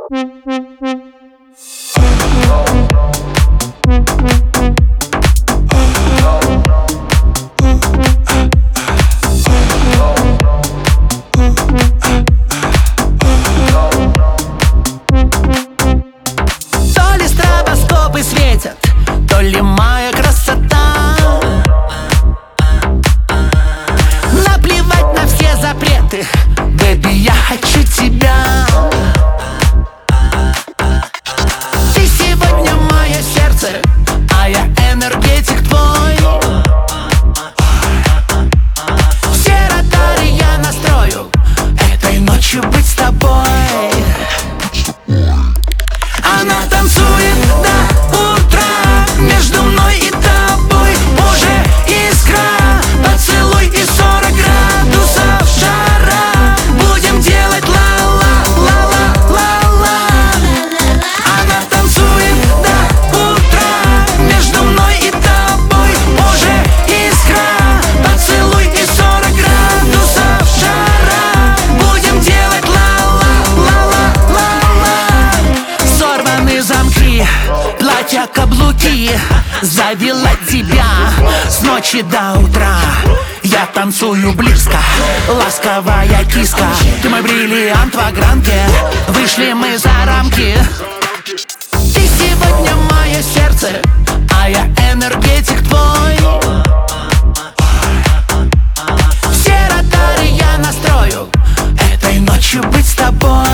То ли стробоскопы светят, то ли моя красота. Наплевать на все запреты, бэби, я хочу тебя. Ты сегодня мое сердце, а я энергетик твой. Все радары я настрою, этой ночью быть с тобой. Она танцует до утра, между мной и тобой уже искра. Поцелуй и 40 градусов жара. Будем делать ла-ла-ла-ла-ла-ла. Она танцует до утра, между мной и тобой уже искра. Поцелуй и 40 градусов жара. Будем делать ла-ла-ла-ла-ла-ла. Сорваны замки, платья, каблуки. Завела тебя с ночи до утра. Я танцую близко, ласковая киска. Ты мой бриллиант в огранке, вышли мы за рамки. Ты сегодня мое сердце, а я энергетик твой. Все радары я настрою, этой ночью быть с тобой.